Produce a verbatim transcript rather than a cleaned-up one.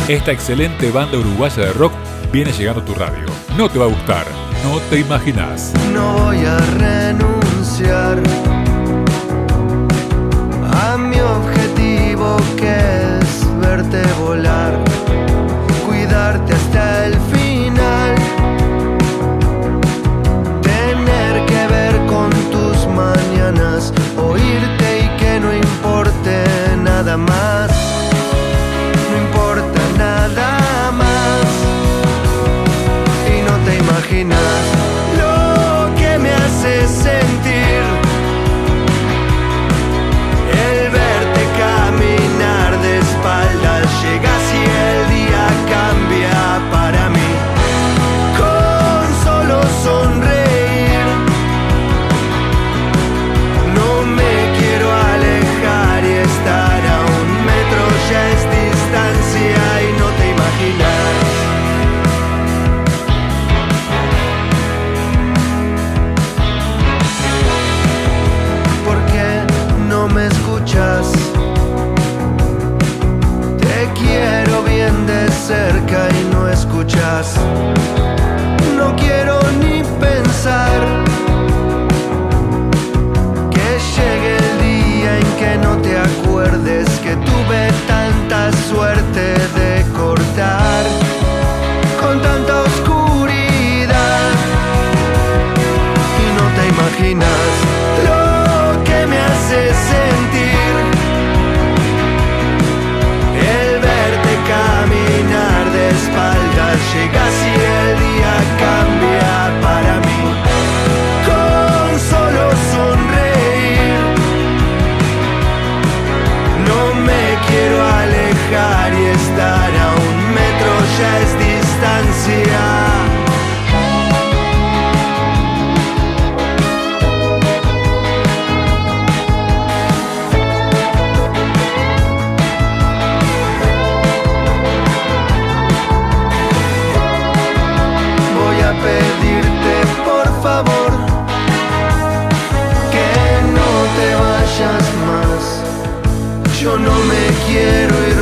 Esta excelente banda uruguaya de rock viene llegando a tu radio. No te va a gustar, no te imaginas. No voy a renunciar a mi objetivo, que es verte volar, cuidarte hasta el final, tener que ver con tus mañanas, oírte y que no importe nada más, no importa nada más. Y no te imaginas lo que me hace sentir el verte caminar de espaldas. Llegas y el día cambia para mí. Con solo sonreír, no me quiero alejar, y estar a un metro ya es distancia y no te imaginas. ¿Por qué no me escuchas? Te quiero bien de cerca y no escuchas. No quiero ni pensar que llegue el día en que no te acuerdes que tuve tanta suerte de cortar con tanta oscuridad. Y no te imaginas lo que me hace sentir el verte caminar de espaldas. Llegas y el día cambia para mí. Con solo sonreír, no me quiero alejar, y estar a un metro ya es distancia. Pedirte por favor que no te vayas más. Yo no me quiero ir